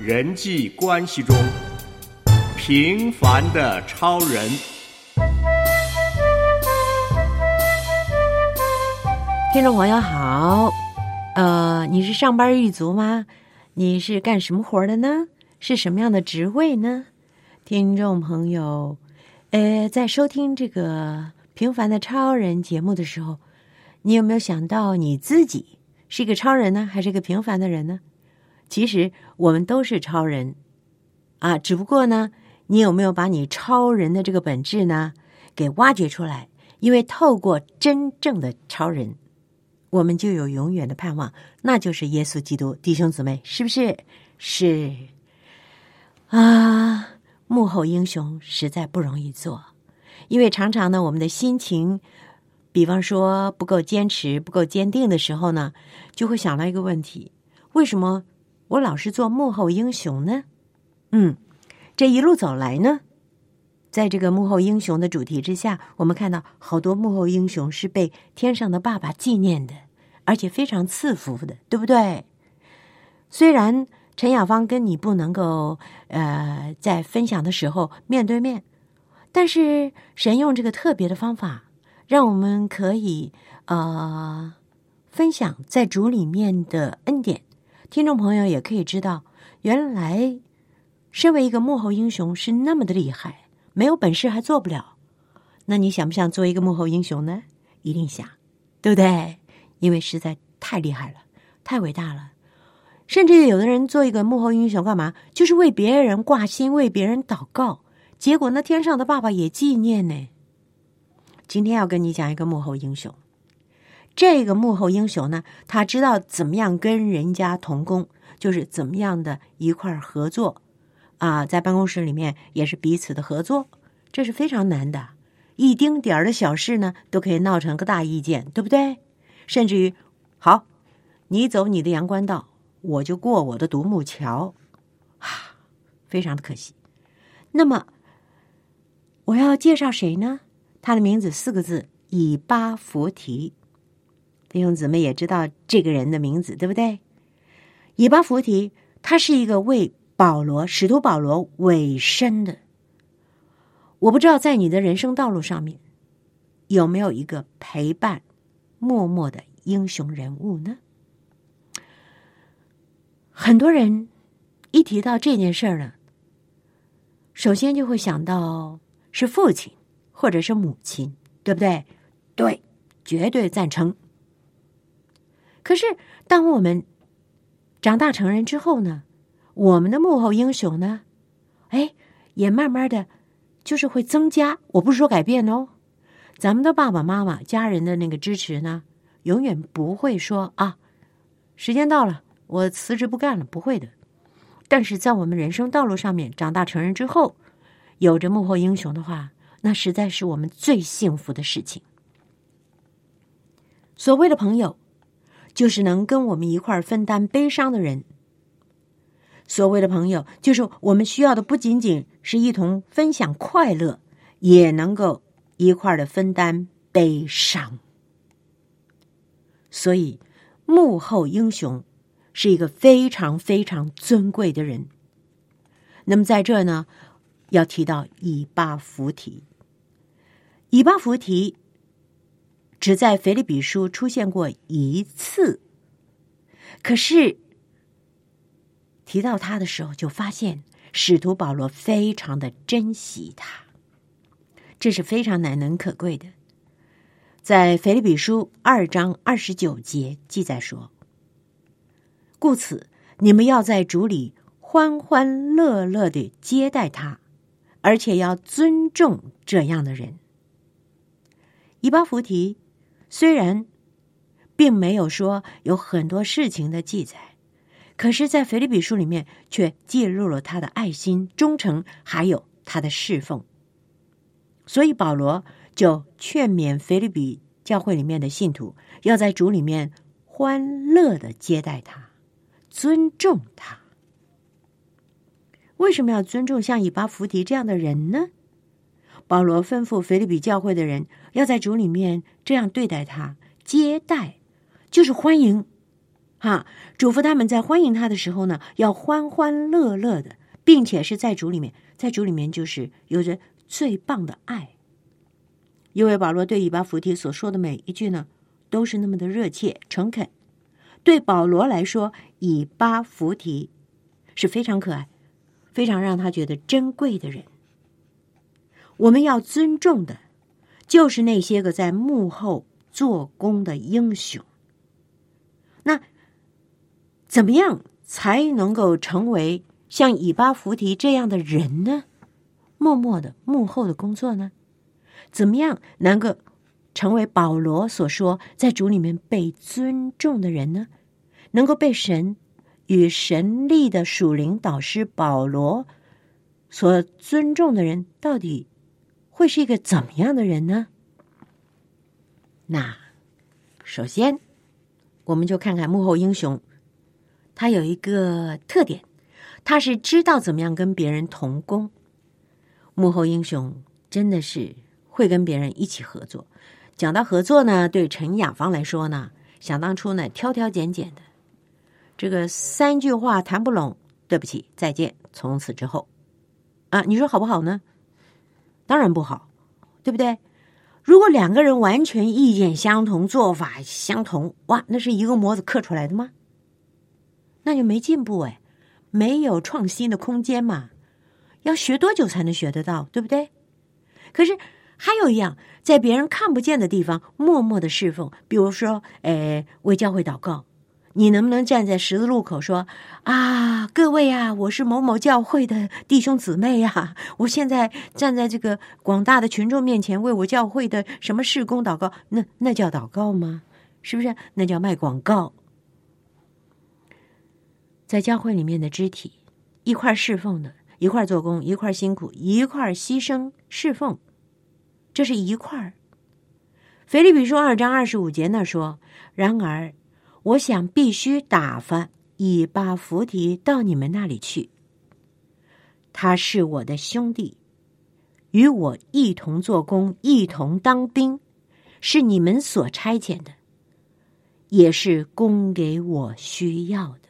人际关系中平凡的超人。 听众朋友好，你是上班一族吗？你是干什么活的呢？是什么样的职位呢？听众朋友，在收听这个平凡的超人节目的时候，你有没有想到你自己是一个超人呢，还是一个平凡的人呢？其实我们都是超人啊，只不过呢，你有没有把你超人的这个本质呢给挖掘出来？因为透过真正的超人，我们就有永远的盼望，那就是耶稣基督。弟兄姊妹，是不是？是啊，幕后英雄实在不容易做，因为常常呢，我们的心情，比方说不够坚持、不够坚定的时候呢，就会想到一个问题：为什么我老是做幕后英雄呢？这一路走来呢，在这个幕后英雄的主题之下，我们看到好多幕后英雄是被天上的爸爸纪念的，而且非常赐福的，对不对？虽然陈雅芳跟你不能够在分享的时候面对面，但是神用这个特别的方法，让我们可以分享在主里面的恩典。听众朋友也可以知道，原来身为一个幕后英雄是那么的厉害，没有本事还做不了。那你想不想做一个幕后英雄呢？一定想，对不对？因为实在太厉害了，太伟大了。甚至有的人做一个幕后英雄干嘛？就是为别人挂心，为别人祷告，结果那天上的爸爸也纪念呢。今天要跟你讲一个幕后英雄。这个幕后英雄呢，他知道怎么样跟人家同工，就是怎么样的一块合作啊，在办公室里面也是彼此的合作，这是非常难的。一丁点儿的小事呢，都可以闹成个大意见，对不对？甚至于，好，你走你的阳关道，我就过我的独木桥，非常的可惜。那么我要介绍谁呢？他的名字4个字：以巴弗提。弟兄姊妹也知道这个人的名字，对不对？以巴弗提，他是一个为使徒保罗委身的。我不知道在你的人生道路上面有没有一个陪伴默默的英雄人物呢？很多人一提到这件事儿呢，首先就会想到是父亲或者是母亲，对不对？对，绝对赞成。可是当我们长大成人之后呢，我们的幕后英雄呢，也慢慢的就是会增加。我不是说改变哦，咱们的爸爸妈妈家人的那个支持呢，永远不会说时间到了我辞职不干了，不会的。但是在我们人生道路上面长大成人之后，有着幕后英雄的话，那实在是我们最幸福的事情。所谓的朋友，就是能跟我们一块儿分担悲伤的人。所谓的朋友，就是我们需要的不仅仅是一同分享快乐，也能够一块儿的分担悲伤。所以幕后英雄是一个非常非常尊贵的人。那么在这呢，要提到以巴弗提。以巴弗提只在腓立比书出现过一次，可是提到他的时候，就发现使徒保罗非常的珍惜他，这是非常难能可贵的。在腓立比书2章29节记载说：故此你们要在主里欢欢乐乐地接待他，而且要尊重这样的人。以巴弗提虽然并没有说有很多事情的记载，可是在腓立比书里面却记录了他的爱心、忠诚，还有他的侍奉。所以保罗就劝勉腓立比教会里面的信徒，要在主里面欢乐的接待他，尊重他。为什么要尊重像以巴弗提这样的人呢？保罗吩咐腓立比教会的人要在主里面这样对待他，接待就是欢迎嘱咐他们在欢迎他的时候呢，要欢欢乐乐的，并且是在主里面，在主里面就是有着最棒的爱。因为保罗对以巴弗提所说的每一句呢，都是那么的热切诚恳。对保罗来说，以巴弗提是非常可爱，非常让他觉得珍贵的人。我们要尊重的就是那些个在幕后做工的英雄。那怎么样才能够成为像以巴弗提这样的人呢？默默的幕后的工作呢？怎么样能够成为保罗所说在主里面被尊重的人呢？能够被神与神力的属灵导师保罗所尊重的人，到底会是一个怎么样的人呢？那首先我们就看看幕后英雄，他有一个特点，他是知道怎么样跟别人同工。幕后英雄真的是会跟别人一起合作。讲到合作呢，对陈雅芳来说呢，想当初呢挑挑拣拣的，这个3句话谈不拢，对不起，再见，从此之后你说好不好呢？当然不好，对不对？如果2个人完全意见相同，做法相同，哇，那是一个模子刻出来的吗？那就没进步没有创新的空间嘛。要学多久才能学得到，对不对？可是还有一样，在别人看不见的地方默默的侍奉，比如说为教会祷告，你能不能站在十字路口说各位我是某某教会的弟兄姊妹我现在站在这个广大的群众面前为我教会的什么事工祷告，那叫祷告吗？是不是？那叫卖广告。在教会里面的肢体一块侍奉的，一块做工，一块辛苦，一块牺牲侍奉，这是一块。腓立比书2章25节那说，然而我想必须打发以巴弗提到你们那里去，他是我的兄弟，与我一同做工，一同当兵，是你们所差遣的，也是供给我需要的。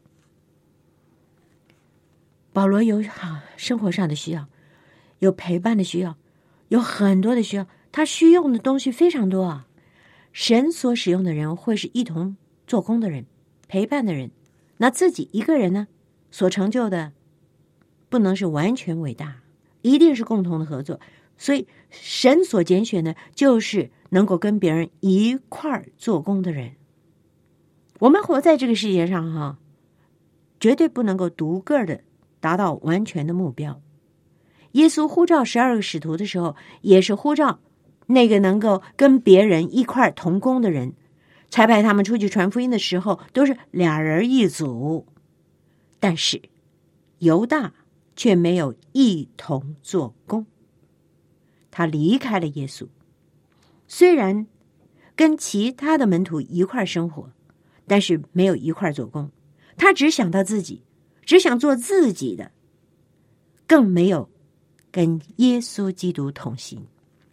保罗有生活上的需要，有陪伴的需要，有很多的需要，他需用的东西非常多神所使用的人会是一同做工的人，陪伴的人。那自己一个人呢，所成就的不能是完全伟大，一定是共同的合作。所以神所拣选的就是能够跟别人一块做工的人。我们活在这个世界上绝对不能够独个的达到完全的目标。耶稣呼召12个使徒的时候，也是呼召那个能够跟别人一块同工的人，差派他们出去传福音的时候，都是2人一组。但是犹大却没有一同做工，他离开了耶稣。虽然跟其他的门徒一块生活，但是没有一块做工。他只想到自己，只想做自己的，更没有跟耶稣基督同行。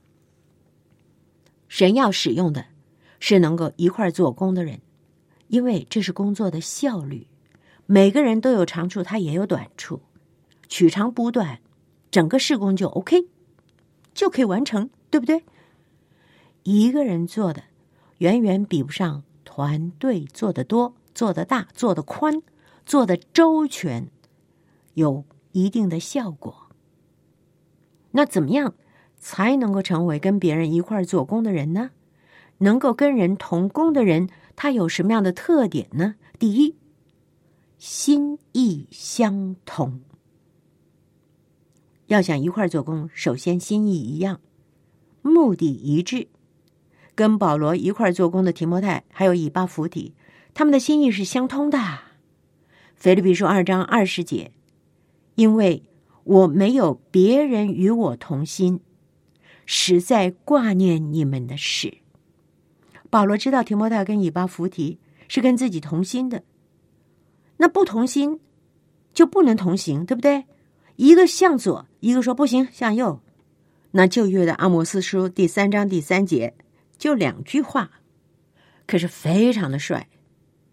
神要使用的是能够一块做工的人，因为这是工作的效率。每个人都有长处，他也有短处，取长补短，整个事工就 OK， 就可以完成，对不对？一个人做的远远比不上团队做得多，做得大，做得宽，做得周全，有一定的效果。那怎么样才能够成为跟别人一块做工的人呢？能够跟人同工的人，他有什么样的特点呢？第一，心意相同。要想一块做工，首先心意一样，目的一致。跟保罗一块做工的提摩太还有以巴弗提，他们的心意是相通的。腓立比书2章20节，因为我没有别人与我同心，实在挂念你们的事。保罗知道提摩太跟以巴弗提是跟自己同心的，那不同心就不能同行，对不对？一个向左，一个说不行，向右。那旧约的阿摩斯书第3章第3节就2句话，可是非常的帅。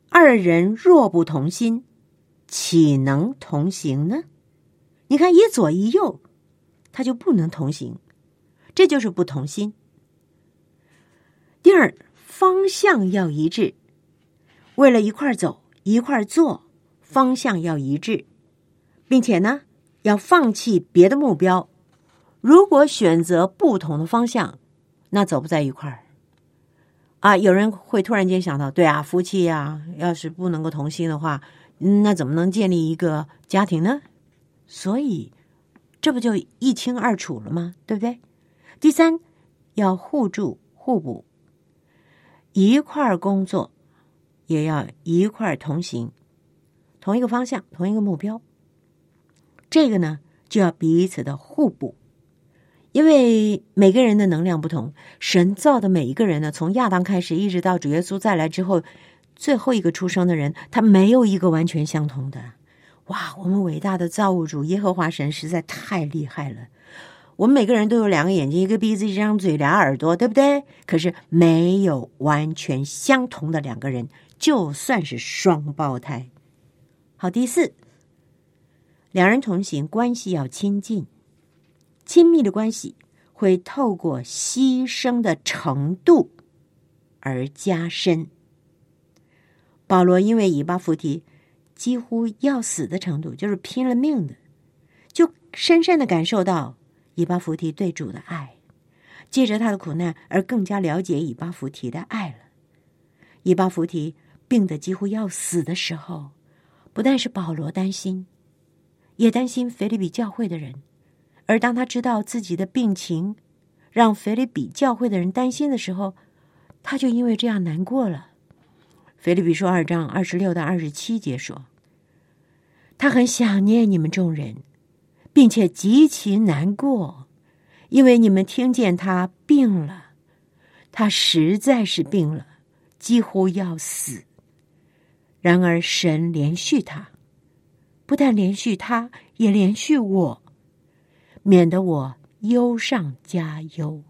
二人若不同心，岂能同行呢？你看，一左一右，他就不能同行，这就是不同心。第二，方向要一致，为了一块走，一块做，方向要一致，并且呢，要放弃别的目标。如果选择不同的方向，那走不在一块儿。有人会突然间想到，对啊，夫妻啊，要是不能够同心的话，那怎么能建立一个家庭呢？所以，这不就一清二楚了吗？对不对？第三，要互助互补，一块儿工作，也要一块儿同行，同一个方向，同一个目标。这个呢，就要彼此的互补。因为每个人的能量不同，神造的每一个人呢，从亚当开始，一直到主耶稣再来之后，最后一个出生的人，他没有一个完全相同的。哇，我们伟大的造物主耶和华神实在太厉害了。我们每个人都有2个眼睛，一个鼻子，一张嘴，2耳朵，对不对？可是没有完全相同的2个人，就算是双胞胎。好，第4，2人同行，关系要亲近。亲密的关系会透过牺牲的程度而加深。保罗因为以巴弗提几乎要死的程度，就是拼了命的，就深深的感受到以巴弗提对主的爱，借着他的苦难而更加了解以巴弗提的爱了。以巴弗提病得几乎要死的时候，不但是保罗担心，也担心腓立比教会的人。而当他知道自己的病情让腓立比教会的人担心的时候，他就因为这样难过了。腓立比书2章26到27节说，他很想念你们众人，并且极其难过，因为你们听见他病了，他实在是病了，几乎要死。然而神连续他，不但连续他，也连续我，免得我忧上加忧。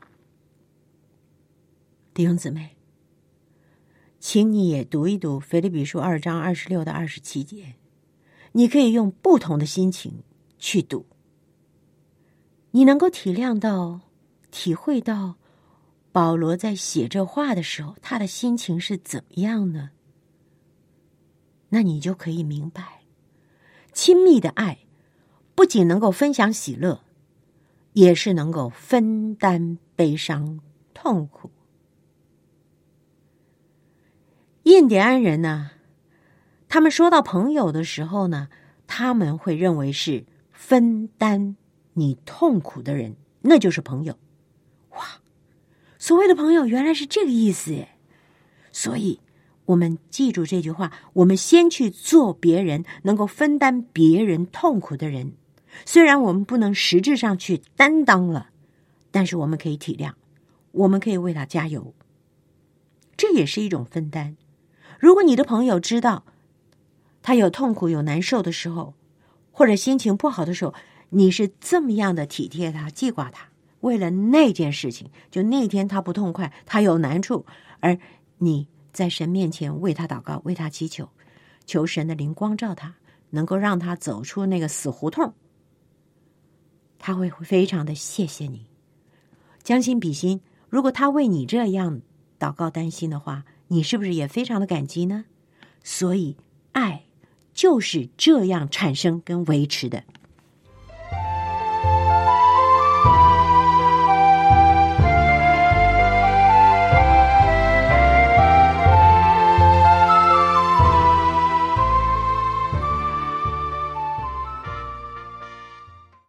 弟兄姊妹，请你也读一读腓立比书2章26到27节，你可以用不同的心情去读，你能够体谅到、体会到保罗在写这话的时候，他的心情是怎么样呢？那你就可以明白，亲密的爱不仅能够分享喜乐，也是能够分担悲伤痛苦。印第安人呢，他们说到朋友的时候呢，他们会认为是分担你痛苦的人，那就是朋友。哇，所谓的朋友原来是这个意思耶！所以我们记住这句话，我们先去做别人能够分担别人痛苦的人。虽然我们不能实质上去担当了，但是我们可以体谅，我们可以为他加油，这也是一种分担。如果你的朋友知道他有痛苦有难受的时候，或者心情不好的时候，你是这么样的体贴他记挂他，为了那件事情，就那天他不痛快，他有难处，而你在神面前为他祷告，为他祈求，求神的灵光照他，能够让他走出那个死胡同，他会非常的谢谢你。将心比心，如果他为你这样祷告担心的话，你是不是也非常的感激呢？所以爱就是这样产生跟维持的。